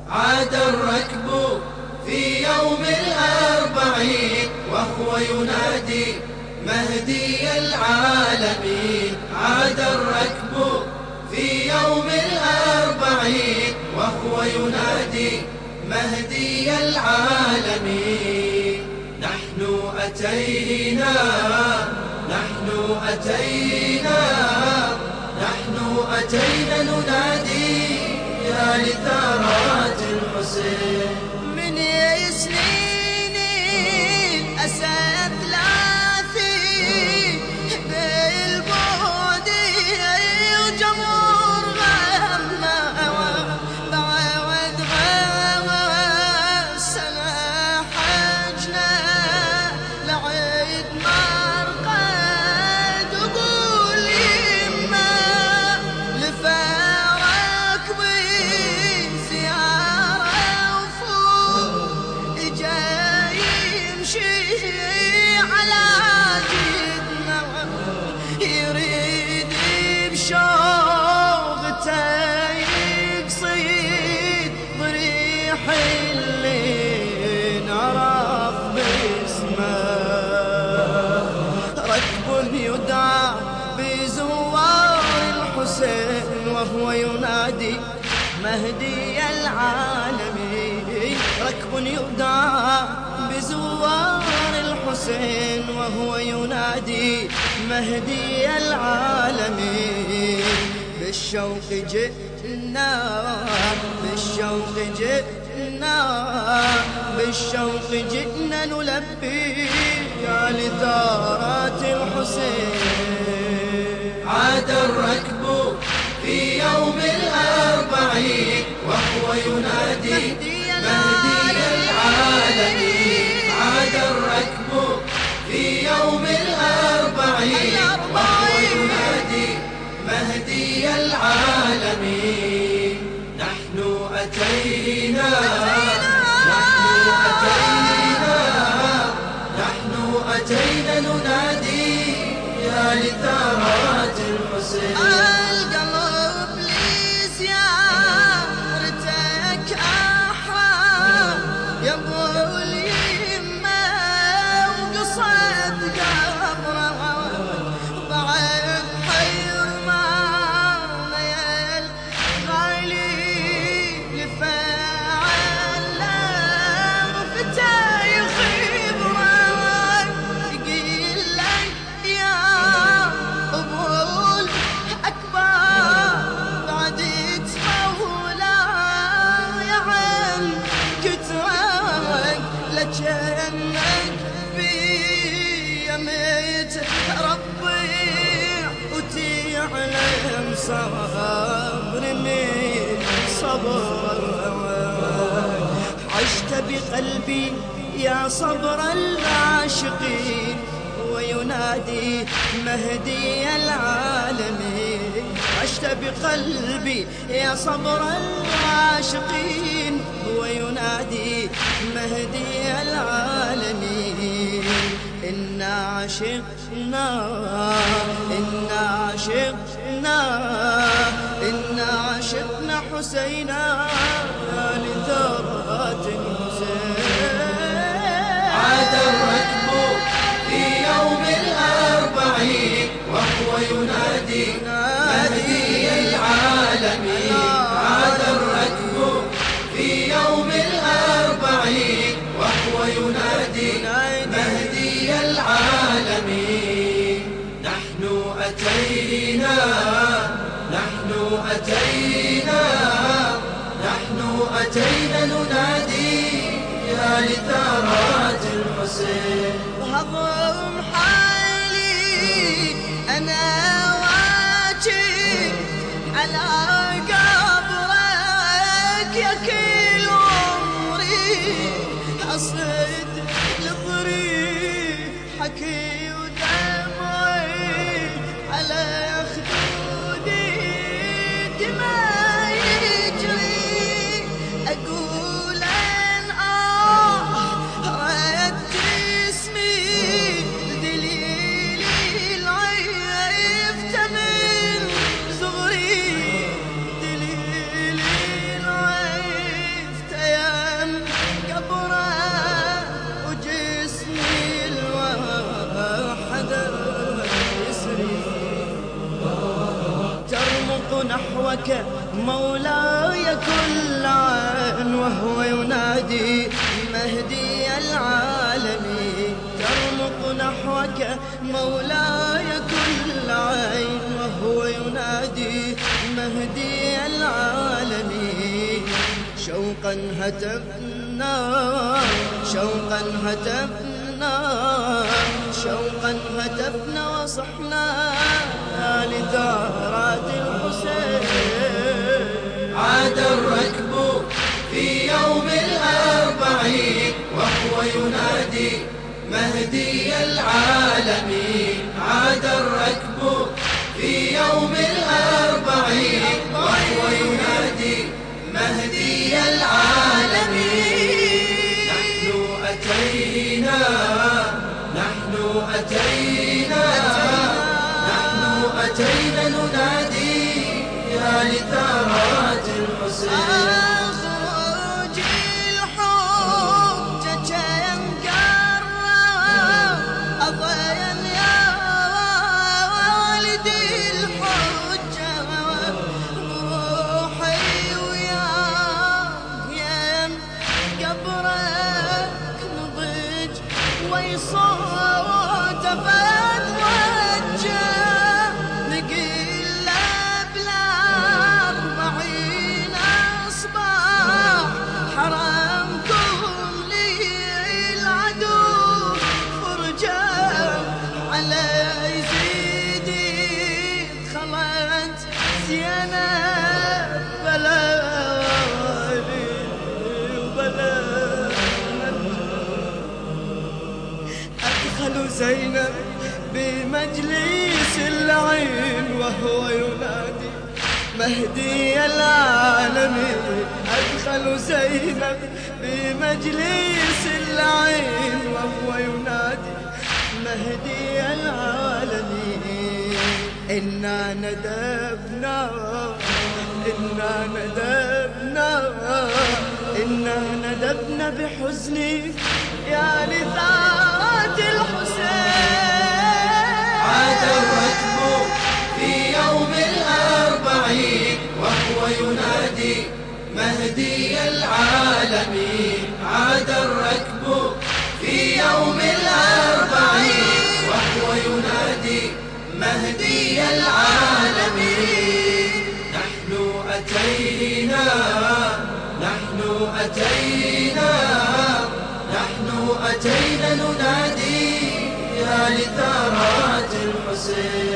عاد الركب في يوم الأربعين وهو ينادي مهدي العالمين. عاد الركب في يوم الأربعين وهو ينادي مهدي العالمين. نحن أتينا ننادي يا لثارات الحسين. من سنين الأسى ثلاثين بالبعد وجمهور غمة بعد السنة حجنا لعيد مرقد وقول يما لفارق بزيارة وفوق جاي يمشي على جدنا يريد بشوقته يقصيد ضريح اللي نعرف باسمه. ركب يدعى بزوار الحسين وهو ينادي مهدي العالمين. ركب يدعى بزوار الحسين وهو ينادي مهدي العالمين. بالشوق جئنا نلبي يا لثارات الحسين. عاد الركب في يوم الأربعين وهو ينادي مهدي العالمين. عاد الركب في يوم الأربعين وهو ينادي مهدي العالمين. نحن أتينا ننادي يا لثارات الحسين. القلب لزيارتك أحرى يبغى اليمة وقصد قبره بعد حرمان الغالي لفاعل فتى يخبره يقيل لك يا قبول أكبر بعد تمولى يا عم كترك لجنك بيميت ربي وتعلم صبر من صبر. عشت بقلبي يا صبر العاشقين وينادي مهدي العالمين. عشت بقلبي يا صبر العاشقين وينادي مهدي العالمين. إنا عشقنا حسينا يا لثارات الحسين. عاد الركب في يوم الأربعين وهو ينادي مهدي العالمين. عاد الركب في يوم الأربعين وهو ينادي مهدي العالمين. نحن أتينا ننادي يا لثارات الحسين. وهضم حالي أنا واجي على قبرك يا كل عمري أصد لضريحك ودمعي على خدودي دماء يجري أقول أن ردت اسمي دليلي العيف تمن صغري دليلي العيف ينادي مهدي العالمين. ترمق نحوك مولاي كل عين وهو ينادي مهدي العالمين. شوقا هتفنا شوقا هتفنا شوقا هتفنا وصحنا لثارات الحسين. عاد الركب في يوم الأربعين وهو ينادي مهدي العالمين. عاد الركب في يوم الأربعين وهو ينادي مهدي العالمين. أتينا ننادي يا لثارات الحسين. خروج الحجة ينقرب أضيا يا والدي الحجة. روحي وياك يا قبرك نضج ويصوت فتوجه. نقل بال40 أصباح حرمكم لي العدو فرجة. على يزيد خلت زينب بلا وبلا. أدخل زينب بمجلس العين وهو ينادي مهدي العالمين. أدخل زينب بمجلس العين وهو ينادي مهدي العالمين. إنا ندبنا إنا ندبنا إنا ندبنا بحزني يا لثارات الحسين. عاد الركب في يوم الأربعين وهو ينادي مهدي العالمين. عاد الركب في يوم الأربعين وهو ينادي مهدي العالمين. نحن أتينا ننادي يا لثارات الحسين.